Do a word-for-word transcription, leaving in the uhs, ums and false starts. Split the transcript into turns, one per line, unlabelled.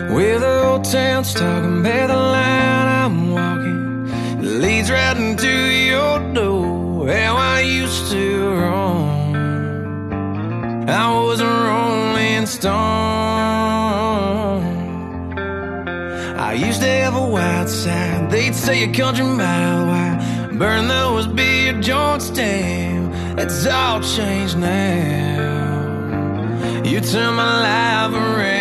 With the old town stuck by the line I'm walking, it leads right into your door. How I used to roam, I was a rolling stone. I used to have a wild side, they'd say a country mile wide. Burn those beer joints down, that's all changed now. You turn my life around.